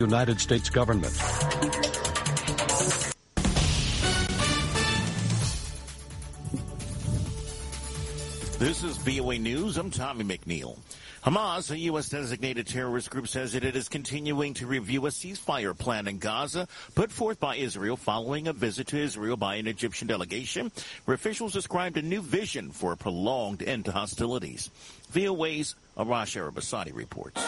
United States government. This is VOA News. I'm Tommy McNeil. Hamas, a U.S.-designated terrorist group, says that it is continuing to review a ceasefire plan in Gaza put forth by Israel following a visit to Israel by an Egyptian delegation, where officials described a new vision for a prolonged end to hostilities. VOA's Arash Arabasadi reports.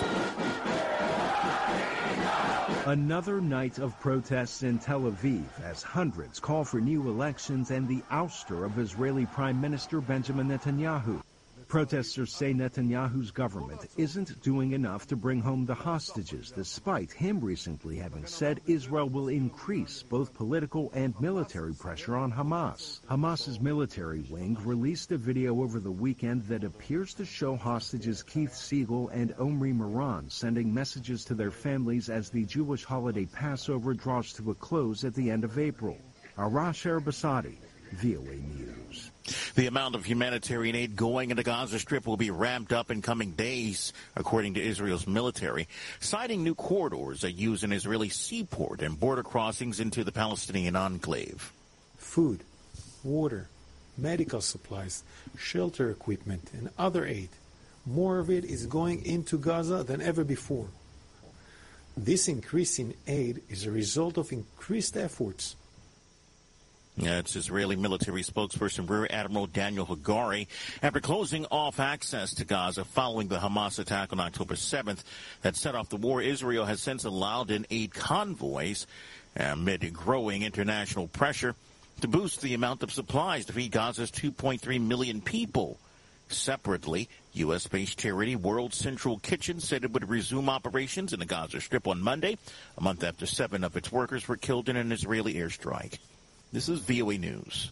Another night of protests in Tel Aviv as hundreds call for new elections and the ouster of Israeli Prime Minister Benjamin Netanyahu. Protesters say Netanyahu's government isn't doing enough to bring home the hostages, despite him recently having said Israel will increase both political and military pressure on Hamas. Hamas's military wing released a video over the weekend that appears to show hostages Keith Siegel and Omri Moran sending messages to their families as the Jewish holiday Passover draws to a close at the end of April. Arash Arabasadi, VOA News. The amount of humanitarian aid going into Gaza Strip will be ramped up in coming days, according to Israel's military, citing new corridors that use an Israeli seaport and border crossings into the Palestinian enclave. Food, water, medical supplies, shelter equipment, and other aid. More of it is going into Gaza than ever before. This increase in aid is a result of increased efforts. It's Israeli military spokesperson Rear Admiral Daniel Hagari. After closing off access to Gaza following the Hamas attack on October 7th that set off the war, Israel has since allowed in aid convoys amid growing international pressure to boost the amount of supplies to feed Gaza's 2.3 million people. Separately, U.S.-based charity World Central Kitchen said it would resume operations in the Gaza Strip on Monday, a month after 7 of its workers were killed in an Israeli airstrike. This is VOA News.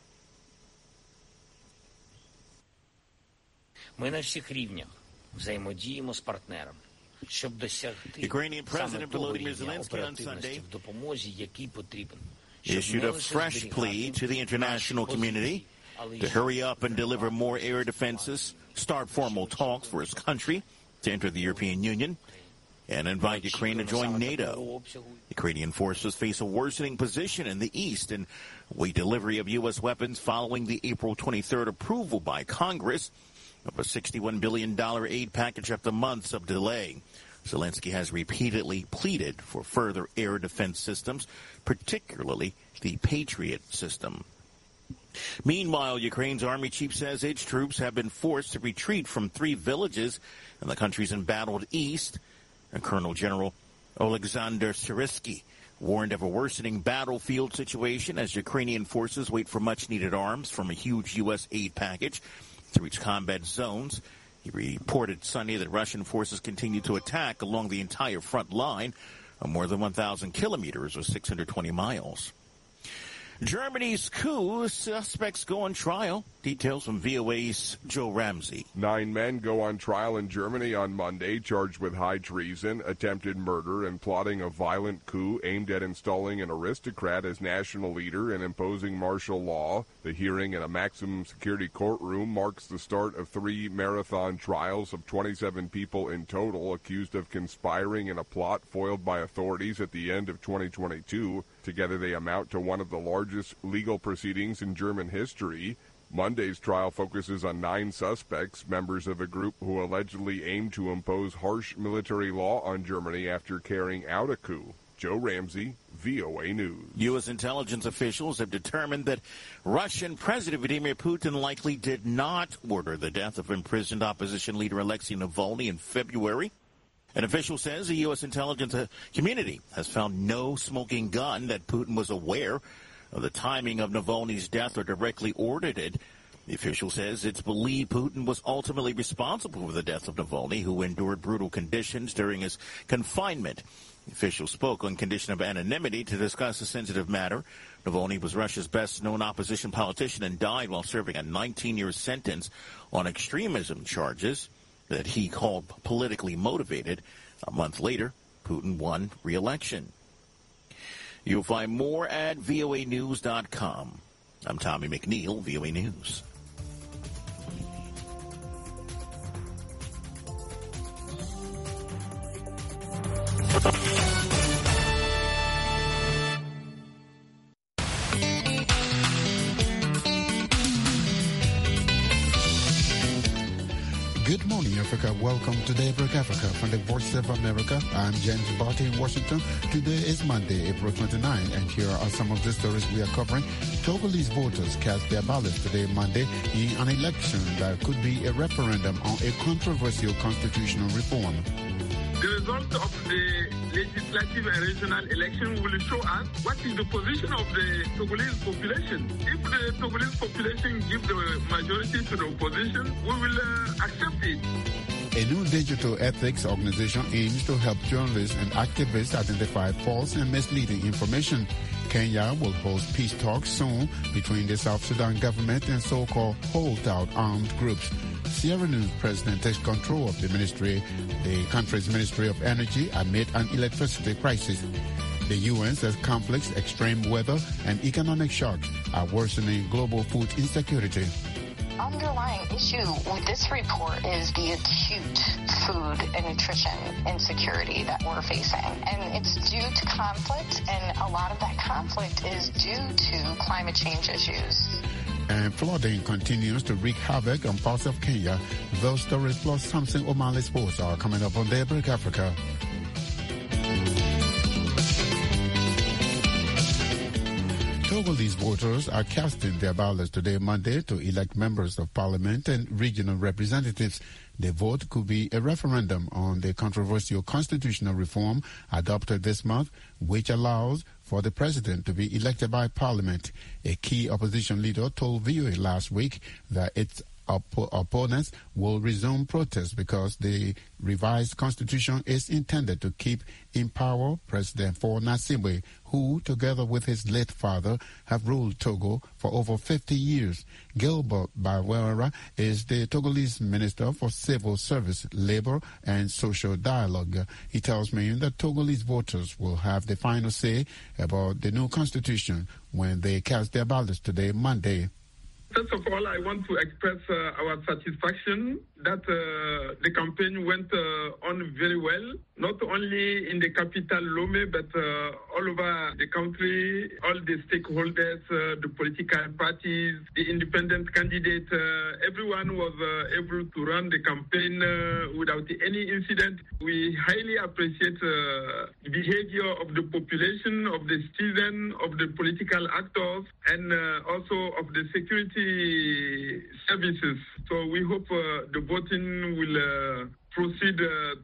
Ukrainian President Volodymyr Zelensky on Sunday issued a fresh plea to the international community to hurry up and deliver more air defenses, start formal talks for his country to enter the European Union, and invite Ukraine to join NATO. Ukrainian forces face a worsening position in the east and wait delivery of U.S. weapons following the April 23rd approval by Congress of a $61 billion aid package after months of delay. Zelensky has repeatedly pleaded for further air defense systems, particularly the Patriot system. Meanwhile, Ukraine's army chief says its troops have been forced to retreat from 3 villages in the country's embattled east. And Colonel General Oleksandr Syrsky warned of a worsening battlefield situation as Ukrainian forces wait for much-needed arms from a huge U.S. aid package to reach combat zones. He reported Sunday that Russian forces continue to attack along the entire front line of more than 1,000 kilometers or 620 miles. Germany's coup suspects go on trial. Details from VOA's Joe Ramsey. 9 men go on trial in Germany on Monday, charged with high treason, attempted murder, and plotting a violent coup aimed at installing an aristocrat as national leader and imposing martial law. The hearing in a maximum security courtroom marks the start of 3 marathon trials of 27 people in total accused of conspiring in a plot foiled by authorities at the end of 2022. Together they amount to one of the largest legal proceedings in German history. Monday's trial focuses on 9 suspects, members of a group who allegedly aimed to impose harsh military law on Germany after carrying out a coup. Joe Ramsey, VOA News. U.S. intelligence officials have determined that Russian President Vladimir Putin likely did not order the death of imprisoned opposition leader Alexei Navalny in February. An official says the U.S. intelligence community has found no smoking gun that Putin was aware of the timing of Navalny's death or directly ordered it. The official says it's believed Putin was ultimately responsible for the death of Navalny, who endured brutal conditions during his confinement. The official spoke on condition of anonymity to discuss a sensitive matter. Navalny was Russia's best-known opposition politician and died while serving a 19-year sentence on extremism charges that he called politically motivated. A month later, Putin won re-election. You'll find more at voanews.com. I'm Tommy McNeil, VOA News. Africa. Welcome to Daybreak Africa from the Voice of America. I'm James Barty in Washington. Today is Monday, April 29, and here are some of the stories we are covering. Togolese voters cast their ballots today, Monday, in an election that could be a referendum on a controversial constitutional reform. The result of the legislative and regional election will show us what is the position of the Togolese population. If the Togolese population gives the majority to the opposition, we will accept it. A new digital ethics organization aims to help journalists and activists identify false and misleading information. Kenya will host peace talks soon between the South Sudan government and so-called holdout armed groups. Sierra Leone's president takes control of the country's Ministry of Energy amid an electricity crisis. The UN says conflicts, extreme weather, and economic shocks are worsening global food insecurity. Underlying issue with this report is the acute food and nutrition insecurity that we're facing. And it's due to conflict, and a lot of that conflict is due to climate change issues. And flooding continues to wreak havoc on parts of Kenya. Those stories plus Samson O'Malley Sports are coming up on Daybreak Africa. Togolese voters are casting their ballots today, Monday, to elect members of parliament and regional representatives. The vote could be a referendum on the controversial constitutional reform adopted this month, which allows for the president to be elected by parliament. A key opposition leader told VOA last week that its opponents will resume protests because the revised constitution is intended to keep in power President Faure Gnassingbé, who, together with his late father, have ruled Togo for over 50 years. Gilbert Bawera is the Togolese Minister for Civil Service, Labor and Social Dialogue. He tells me that Togolese voters will have the final say about the new constitution when they cast their ballots today, Monday. First of all, I want to express our satisfaction that the campaign went on very well, not only in the capital, Lomé, but all over the country. All the stakeholders, the political parties, the independent candidate, everyone was able to run the campaign without any incident. We highly appreciate the behavior of the population, of the citizens, of the political actors, and also of the security services. So we hope the voting will proceed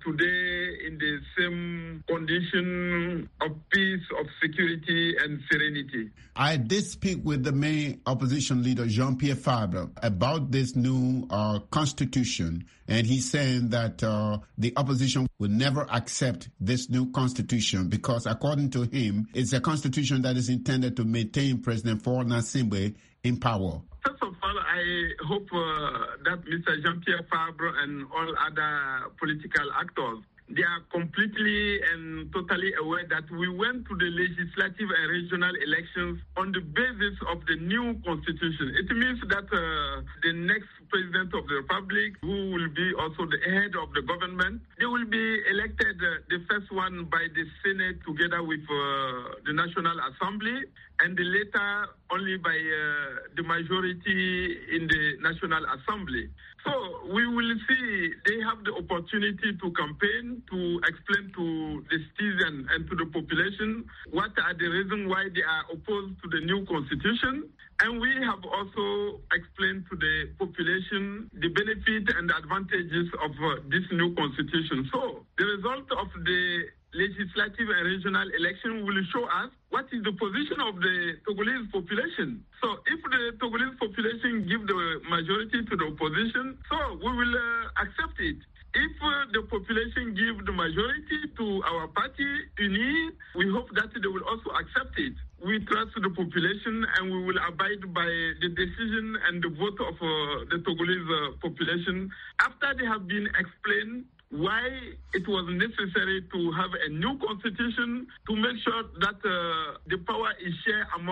today in the same condition of peace, of security and serenity. I did speak with the main opposition leader, Jean-Pierre Fabre, about this new constitution, and he's saying that the opposition will never accept this new constitution because, according to him, it's a constitution that is intended to maintain President Faure Gnassingbé in power. First of all, I hope that Mr. Jean-Pierre Fabre and all other political actors, they are completely and totally aware that we went to the legislative and regional elections on the basis of the new constitution. It means that the next president of the republic, who will be also the head of the government, they will be elected, the first one by the Senate together with the National Assembly, and the later only by the majority in the National Assembly. So we will see, they have the opportunity to campaign, to explain to the citizens and to the population what are the reasons why they are opposed to the new constitution. And we have also explained to the population the benefit and the advantages of this new constitution. So the result of the legislative and regional election will show us what is the position of the Togolese population. So if the Togolese population give the majority to the opposition, so we will accept it. If the population give the majority to our party, UNI, we hope that they will also accept it. We trust the population and we will abide by the decision and the vote of the Togolese population after they have been explained why it was necessary to have a new constitution to make sure that the power is shared among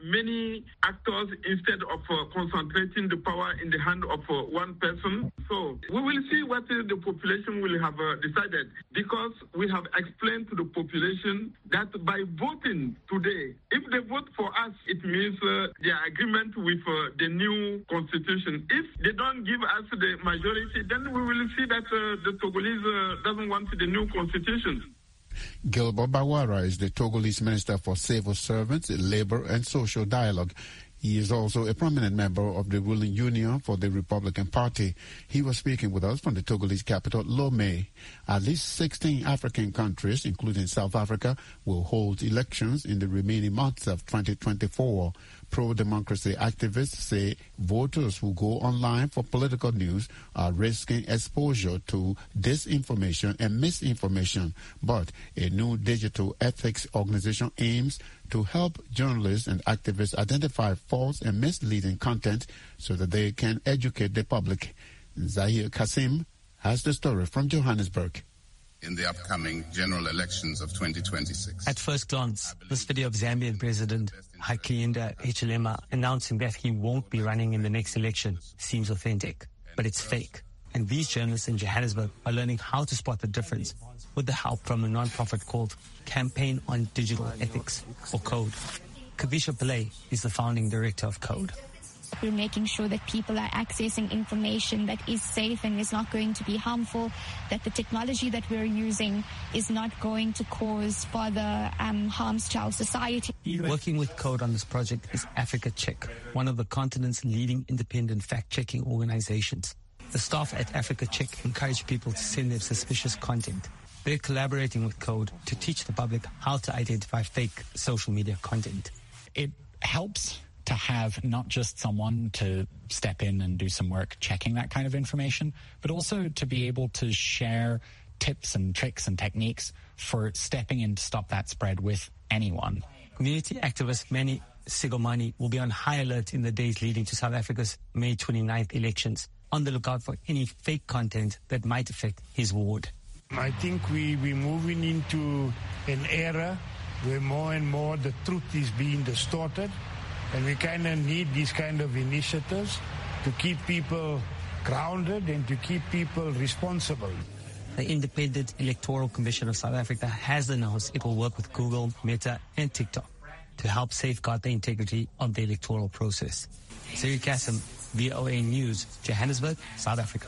many actors instead of concentrating the power in the hand of one person. So we will see what the population will have decided, because we have explained to the population that by voting today, if they vote for us, it means their agreement with the new constitution. If they don't give us the majority, then we will see that the Togolese doesn't want the new constitution. Gilbert Bawara is the Togolese Minister for Civil Servants, Labor and Social Dialogue. He is also a prominent member of the ruling union for the Republican Party. He was speaking with us from the Togolese capital, Lomé. At least 16 African countries, including South Africa, will hold elections in the remaining months of 2024. Pro-democracy activists say voters who go online for political news are risking exposure to disinformation and misinformation. But a new digital ethics organization aims to help journalists and activists identify false and misleading content so that they can educate the public. Zahir Kasim has the story from Johannesburg. In the upcoming general elections of 2026. At first glance, this video of Zambian President Hakainde Hichilema announcing that he won't be running in the next election seems authentic, but it's fake. And these journalists in Johannesburg are learning how to spot the difference with the help from a non-profit called Campaign on Digital Ethics, or CODE. Kavisha Pillay is the founding director of CODE. We're making sure that people are accessing information that is safe and is not going to be harmful, that the technology that we're using is not going to cause further harms to our society. Working with CODE on this project is Africa Check, one of the continent's leading independent fact-checking organizations. The staff at Africa Check encourage people to send them suspicious content. They're collaborating with CODE to teach the public how to identify fake social media content. It helps to have not just someone to step in and do some work checking that kind of information, but also to be able to share tips and tricks and techniques for stepping in to stop that spread with anyone. Community activist Manny Sigomani will be on high alert in the days leading to South Africa's May 29th elections, on the lookout for any fake content that might affect his ward. I think we're moving into an era where more and more the truth is being distorted. And we kind of need these kind of initiatives to keep people grounded and to keep people responsible. The Independent Electoral Commission of South Africa has announced it will work with Google, Meta, and TikTok to help safeguard the integrity of the electoral process. Siri Kassim, VOA News, Johannesburg, South Africa.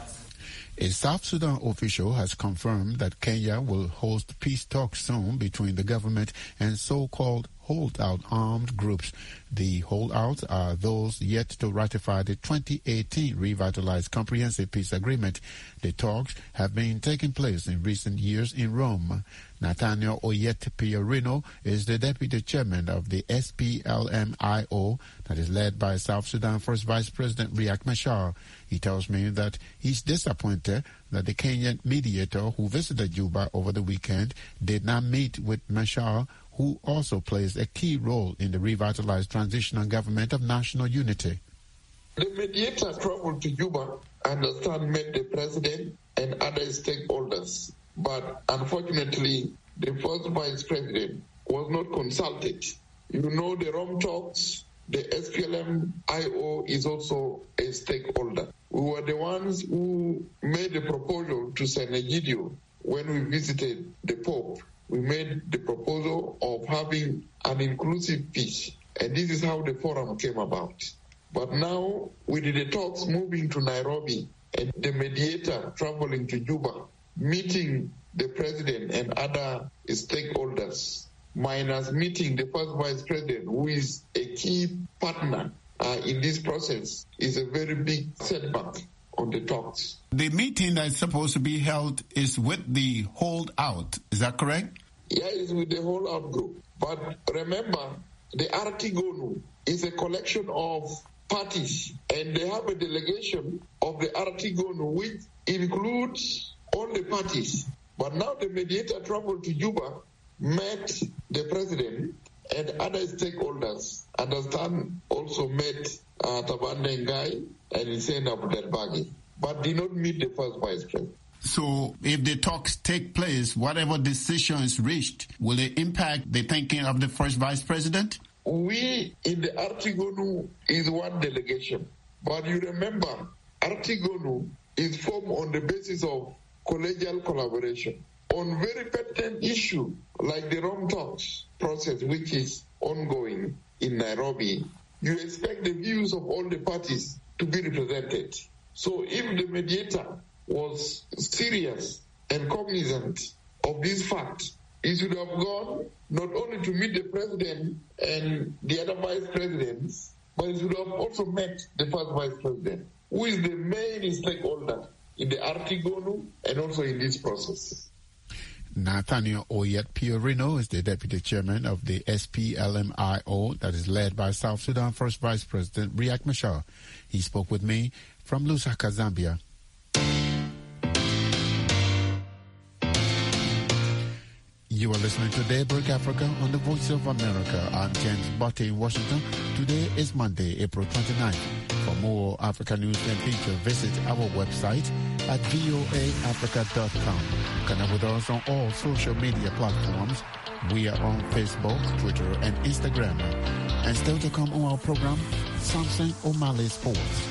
A South Sudan official has confirmed that Kenya will host peace talks soon between the government and so-called holdout armed groups. The holdouts are those yet to ratify the 2018 revitalized comprehensive peace agreement. The talks have been taking place in recent years in Rome. Nathaniel Oyet Piorino is the deputy chairman of the SPLM-IO that is led by South Sudan First Vice President Riek Machar. He tells me that he's disappointed that the Kenyan mediator who visited Juba over the weekend did not meet with Machar, who also plays a key role in the revitalized transitional government of national unity. The mediator traveled to Juba and met the president and other stakeholders. But unfortunately, the first vice president was not consulted. You know, the Rome talks, the SPLM-IO is also a stakeholder. We were the ones who made the proposal to Senegidio when we visited the Pope. We made the proposal of having an inclusive peace, and this is how the forum came about. But now, with the talks moving to Nairobi and the mediator traveling to Juba, meeting the president and other stakeholders, minus meeting the first vice president, who is a key partner in this process, is a very big setback on the talks. The meeting that's supposed to be held is with the holdout. Is that correct? Yeah, it's with the holdout group. But remember, the Artigonu is a collection of parties, and they have a delegation of the Artigonu, which includes all the parties. But now the mediator traveled to Juba, met the president and other stakeholders. Understand also met Tabande Ngai and Hussein Abdelbagi, but did not meet the first vice president. So if the talks take place, whatever decision is reached, will it impact the thinking of the first vice president? we in the Artigonu is one delegation. But you remember, Artigonu is formed on the basis of collegial collaboration on very pertinent issue like the Rome talks process, which is ongoing in Nairobi. You expect the views of all the parties to be represented. So if the mediator was serious and cognizant of this fact, he should have gone not only to meet the president and the other vice presidents, but he should have also met the first vice president, who is the main stakeholder in the Artigonu and also in this process. Nathaniel Oyet Piorino is the deputy chairman of the SPLMIO that is led by South Sudan First Vice President Riek Machar. He spoke with me from Lusaka, Zambia. You are listening to Daybreak Africa on the Voice of America. I'm James Botte in Washington. Today is Monday, April 29th. For more Africa news and features, visit our website at voaafrica.com. Connect with us on all social media platforms. We are on Facebook, Twitter, and Instagram. And still to come on our program, Samson O'Malley Sports.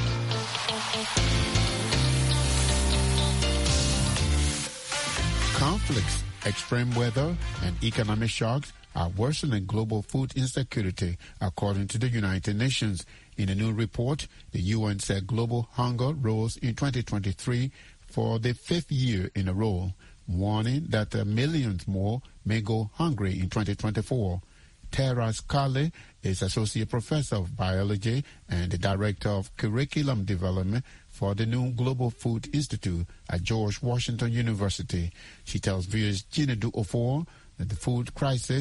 Conflicts, extreme weather, and economic shocks are worsening global food insecurity, according to the United Nations. In a new report, the UN said global hunger rose in 2023 for the fifth year in a row, warning that millions more may go hungry in 2024. Tara Scarlett is Associate Professor of Biology and the Director of Curriculum Development for the new Global Food Institute at George Washington University. She tells viewers Chinedu Ofor that the food crisis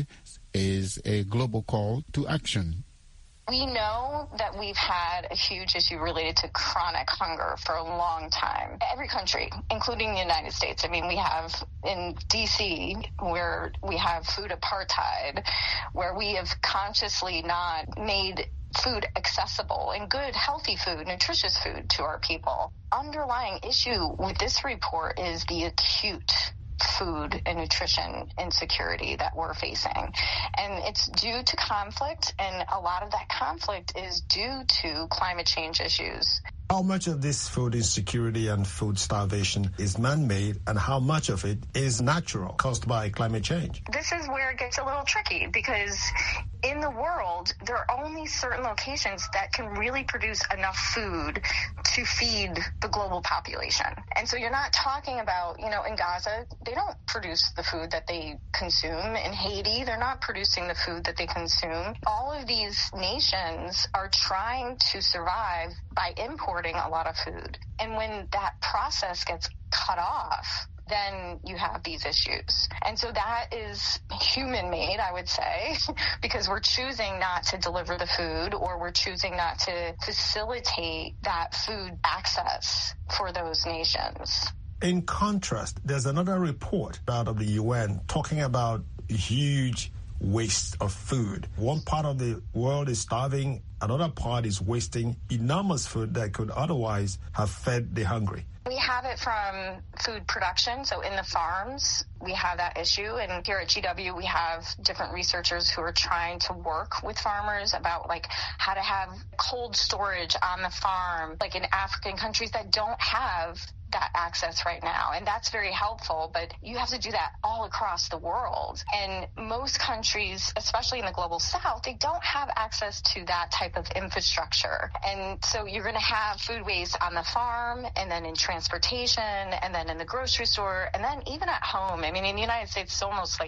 is a global call to action. We know that we've had a huge issue related to chronic hunger for a long time. Every country, including the United States. I mean, we have in D.C., where we have food apartheid, where we have consciously not made food accessible and good, healthy food, nutritious food to our people. Underlying issue with this report is the acute food and nutrition insecurity that we're facing. And it's due to conflict, and a lot of that conflict is due to climate change issues. How much of this food insecurity and food starvation is man-made, and how much of it is natural, caused by climate change? This is where it gets a little tricky, because in the world, there are only certain locations that can really produce enough food to feed the global population. And so you're not talking about, in Gaza, they don't produce the food that they consume. In Haiti, they're not producing the food that they consume. All of these nations are trying to survive by importing a lot of food. And when that process gets cut off, then you have these issues. And so that is human-made, I would say, because we're choosing not to deliver the food, or we're choosing not to facilitate that food access for those nations. In contrast, there's another report out of the UN talking about huge waste of food. One part of the world is starving, another part is wasting enormous food that could otherwise have fed the hungry. We have it from food production, so in the farms, we have that issue. And here at GW, we have different researchers who are trying to work with farmers about how to have cold storage on the farm, like in African countries that don't have that access right now. And that's very helpful, but you have to do that all across the world. And most countries, especially in the global south, they don't have access to that type of infrastructure. And so you're going to have food waste on the farm, and then in transportation, and then in the grocery store, and then even at home. I mean, in the United States, it's almost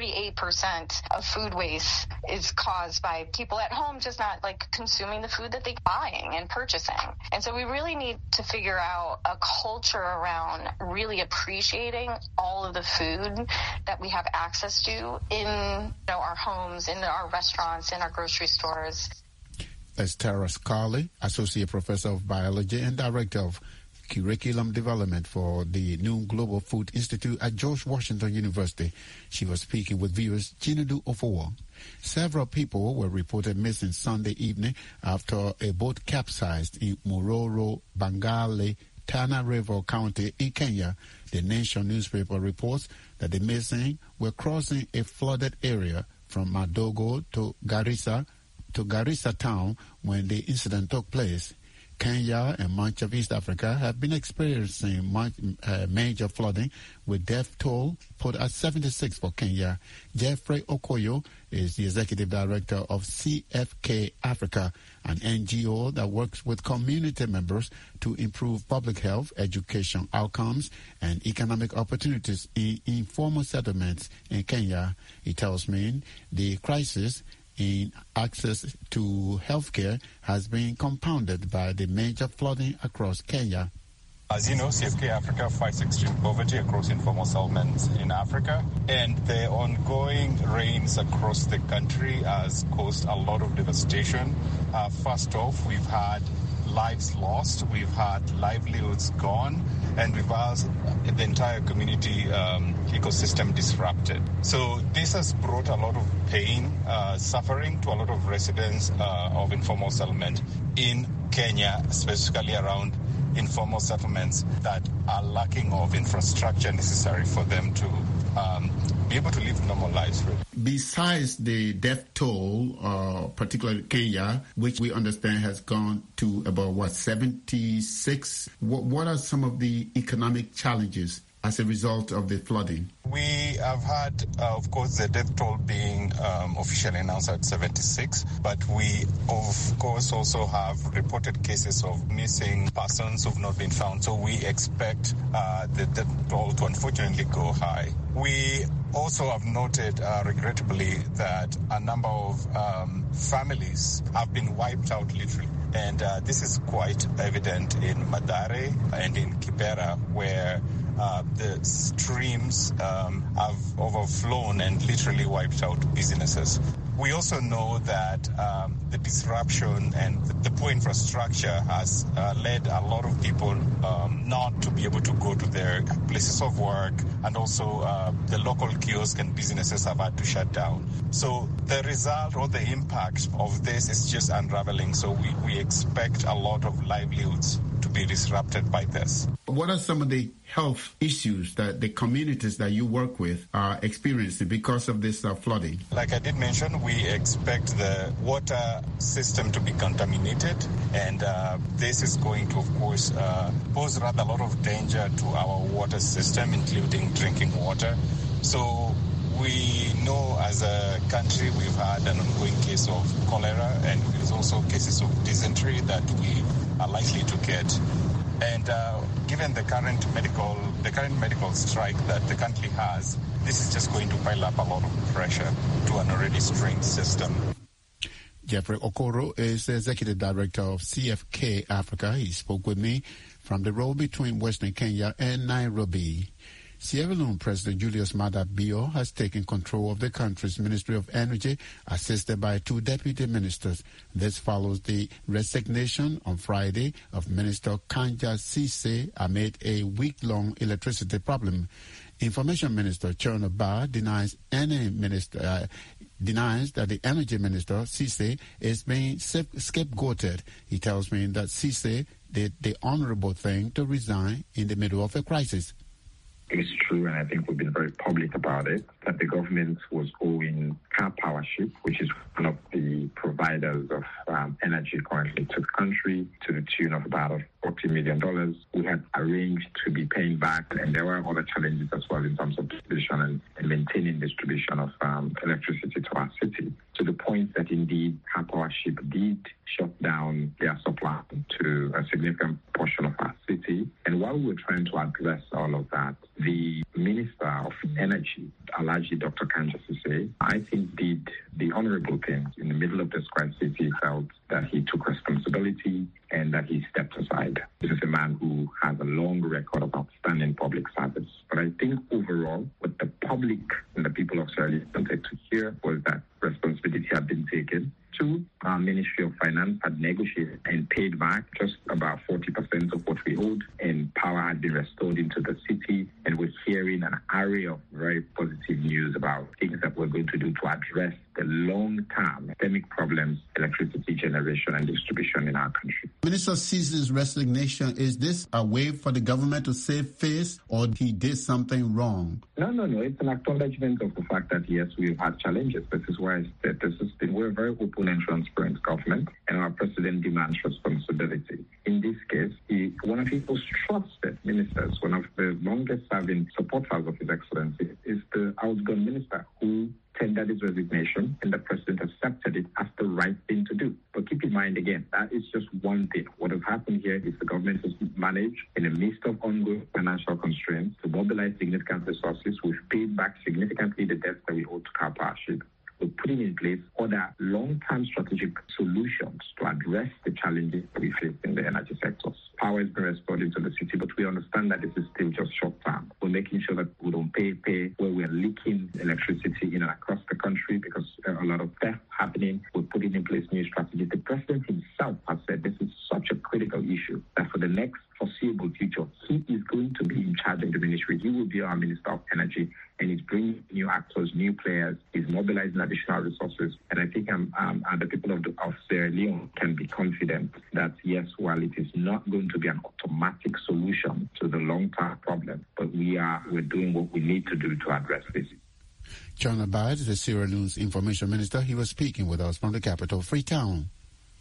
38% of food waste is caused by people at home just not consuming the food that they're buying and purchasing. And so we really need to figure out a culture around really appreciating all of the food that we have access to in our homes, in our restaurants, in our grocery stores. That's Tara Scarlett, Associate Professor of Biology and Director of Curriculum Development for the new Global Food Institute at George Washington University. She was speaking with viewers Chinedu Ofor. Several people were reported missing Sunday evening after a boat capsized in Mororo, Bangale, Tana River County in Kenya. The Nation newspaper reports that the missing were crossing a flooded area from Madogo to Garissa town when the incident took place. Kenya and much of East Africa have been experiencing major flooding, with death toll put at 76 for Kenya. Jeffrey Okoyo is the executive director of CFK Africa, an NGO that works with community members to improve public health, education outcomes, and economic opportunities in informal settlements in Kenya. He tells me the crisis in access to healthcare has been compounded by the major flooding across Kenya. As you know, CFK Africa fights extreme poverty across informal settlements in Africa, and the ongoing rains across the country has caused a lot of devastation. First off, we've had lives lost, we've had livelihoods gone, and we've had the entire community ecosystem disrupted. So this has brought a lot of pain, suffering to a lot of residents of informal settlement in Kenya, specifically around informal settlements that are lacking of infrastructure necessary for them to be able to live normal lives. Besides the death toll, particularly Kenya, which we understand has gone to about, 76? What are some of the economic challenges as a result of the flooding? We have had, of course, the death toll being officially announced at 76, but we, of course, also have reported cases of missing persons who have not been found. So we expect the death toll to unfortunately go high. We also have noted, regrettably, that a number of families have been wiped out literally. And this is quite evident in Madare and in Kibera, where the streams have overflown and literally wiped out businesses. We also know that the disruption and the poor infrastructure has led a lot of people not to be able to go to their places of work, and also the local kiosks and businesses have had to shut down. So the result or the impact of this is just unraveling. So we expect a lot of livelihoods to be disrupted by this. What are some of the health issues that the communities that you work with are experiencing because of this flooding? Like I did mention, we expect the water system to be contaminated, and this is going to, of course, pose rather a lot of danger to our water system, including drinking water. So we know as a country we've had an ongoing case of cholera, and there's also cases of dysentery that we are likely to get. And given the current medical strike that the country has, this is just going to pile up a lot of pressure to an already strained system. Jeffrey Okoro is the executive director of CFK Africa. He spoke with me from the road between Western Kenya and Nairobi. Sierra Leone President Julius Maada Bio has taken control of the country's Ministry of Energy, assisted by 2 deputy ministers. This follows the resignation on Friday of Minister Kanja Cisse amid a week-long electricity problem. Information Minister Cherno Ba denies that the Energy Minister, Cisse, is being scapegoated. He tells me that Cisse did the honorable thing to resign in the middle of a crisis. It's true, and I think we've been very public about it, that the government was owing Car Powership, which is one of the providers of energy currently to the country, to the tune of about $40 million. We had arranged to be paying back, and there were other challenges as well in terms of distribution and maintaining distribution of electricity to our city, to the point that indeed Car Powership did shut down their supply to a significant portion of our city. And while we were trying to address all of that, the Minister of Energy, Alhaji Dr. Kanja Cisse, I think did the honorable thing. In the middle of this crisis, he felt that he took responsibility and that he stepped aside. This is a man who has a long record of outstanding public service. But I think overall, what the public and the people of Sierra Leone wanted to hear was that responsibility had been taken. 2, our Ministry of Finance had negotiated and paid back just about 40% of what we owed, and power had been restored into the city, and we're hearing an array of very positive news about things that we're going to do to address the long-term systemic problems, electricity generation and distribution in our country. Minister sees his resignation. Is this a way for the government to save face, or he did something wrong? No. It's an acknowledgement of the fact that, yes, we've had challenges. This is why I said we're a very open and transparent government, and our president demands responsibility. In this case, one of his most trusted ministers, one of the longest-serving supporters of His Excellency, is the outgoing minister who tendered his resignation, and the president accepted it as the right thing to do. But keep in mind, again, that is just one thing. What has happened here is the government has managed, in the midst of ongoing financial constraints, to mobilize significant resources. We've paid back significantly the debts that we owe to Car Powership. We're putting in place other long-term strategic solutions to address the challenges that we face in the energy sectors. Power has been restored into the city, but we understand that this is still just short-term. We're making sure that we don't pay where we're leaking electricity in and across the country because a lot of theft happening. We're putting in place new strategies. The president himself has said this is such a critical issue that for the next foreseeable future, he is going to be in charge of the ministry. He will be our Minister of Energy, and he's bringing new actors, new players. He's mobilizing additional resources. And I think the people of Sierra Leone can be confident that, yes, while it is not going to be an automatic solution to the long-term problem, but we're doing what we need to do to address this. John Abad, the Sierra Leone's information minister, he was speaking with us from the capital, Freetown.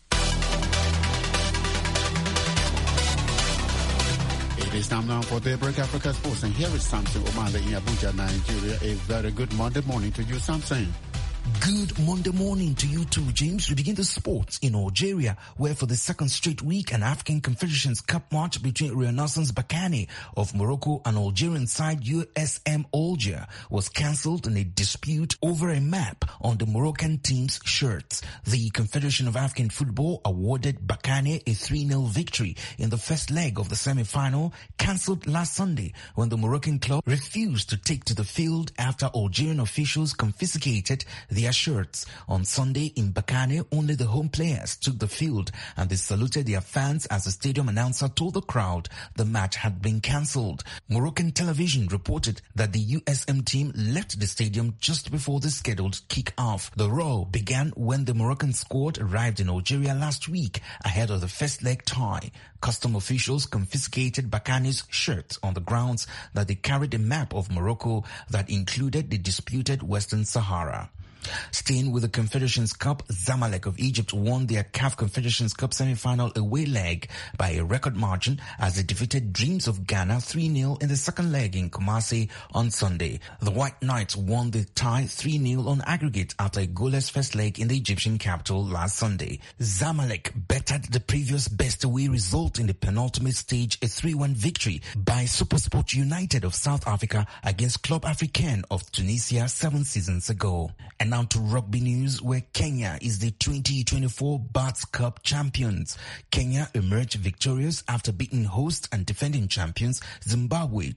It is time now for Daybreak Africa Sports, and here is Samson Omale in Abuja, Nigeria. A very good Monday morning to you, Samson. Good Monday morning to you too, James. We begin the sports in Algeria, where for the second straight week, an African Confederations Cup match between Renaissance Berkane of Morocco and Algerian side USM Alger was cancelled in a dispute over a map on the Moroccan team's shirts. The Confederation of African Football awarded Berkane a 3-0 victory in the first leg of the semi-final, cancelled last Sunday when the Moroccan club refused to take to the field after Algerian officials confiscated their shirts. On Sunday in Berkane, only the home players took the field and they saluted their fans as the stadium announcer told the crowd the match had been cancelled. Moroccan television reported that the USM team left the stadium just before the scheduled kick-off. The row began when the Moroccan squad arrived in Algeria last week ahead of the first leg tie. Custom officials confiscated Berkane's shirts on the grounds that they carried a map of Morocco that included the disputed Western Sahara. Staying with the Confederations Cup, Zamalek of Egypt won their CAF Confederations Cup semi-final away leg by a record margin as they defeated Dreams of Ghana 3-0 in the second leg in Kumasi on Sunday. The White Knights won the tie 3-0 on aggregate after a goalless first leg in the Egyptian capital last Sunday. Zamalek bettered the previous best away result in the penultimate stage, a 3-1 victory by SuperSport United of South Africa against Club Africain of Tunisia 7 seasons ago. And now to rugby news, where Kenya is the 2024 Bats Cup champions. Kenya emerged victorious after beating host and defending champions Zimbabwe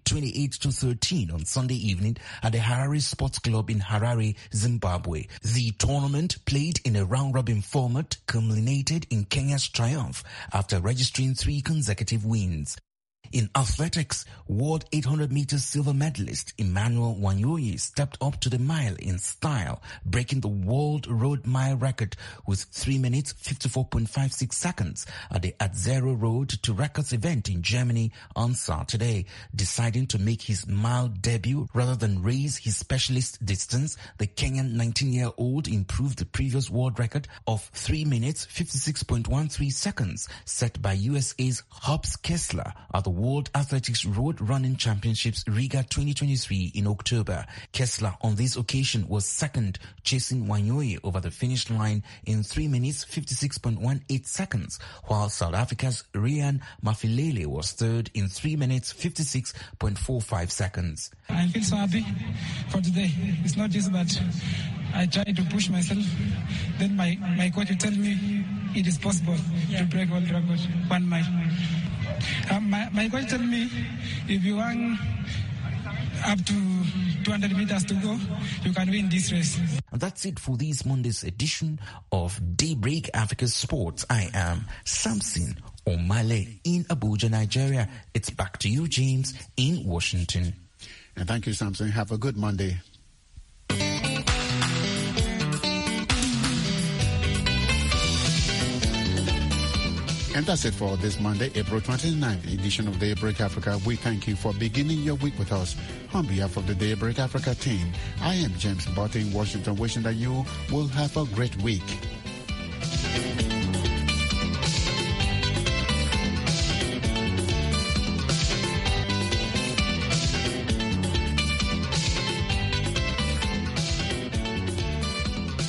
28-13 on Sunday evening at the Harare Sports Club in Harare, Zimbabwe. The tournament, played in a round-robin format, culminated in Kenya's triumph after registering 3 consecutive wins. In athletics, World 800 meters silver medalist Emmanuel Wanyoyi stepped up to the mile in style, breaking the world road mile record with 3 minutes 54.56 seconds at the At Zero Road to Records event in Germany on Saturday. Deciding to make his mile debut rather than raise his specialist distance, the Kenyan 19-year-old improved the previous world record of 3 minutes 56.13 seconds set by USA's Hobbs Kessler at the World Athletics Road Running Championships Riga 2023 in October. Kessler on this occasion was second, chasing Wanyoyi over the finish line in 3 minutes 56.18 seconds, while South Africa's Ryan Mafilele was third in 3 minutes 56.45 seconds. I feel so happy for today. It's not just that I try to push myself, then my coach will tell me it is possible to break world record 1 mile. My coach told me if you want up to 200 meters to go, you can win this race. That's it for this Monday's edition of Daybreak Africa Sports. I am Samson Omale in Abuja, Nigeria. It's back to you, James, in Washington. And thank you, Samson. Have a good Monday. And that's it for this Monday, April 29th edition of Daybreak Africa. We thank you for beginning your week with us. On behalf of the Daybreak Africa team, I am James Botte in Washington, wishing that you will have a great week.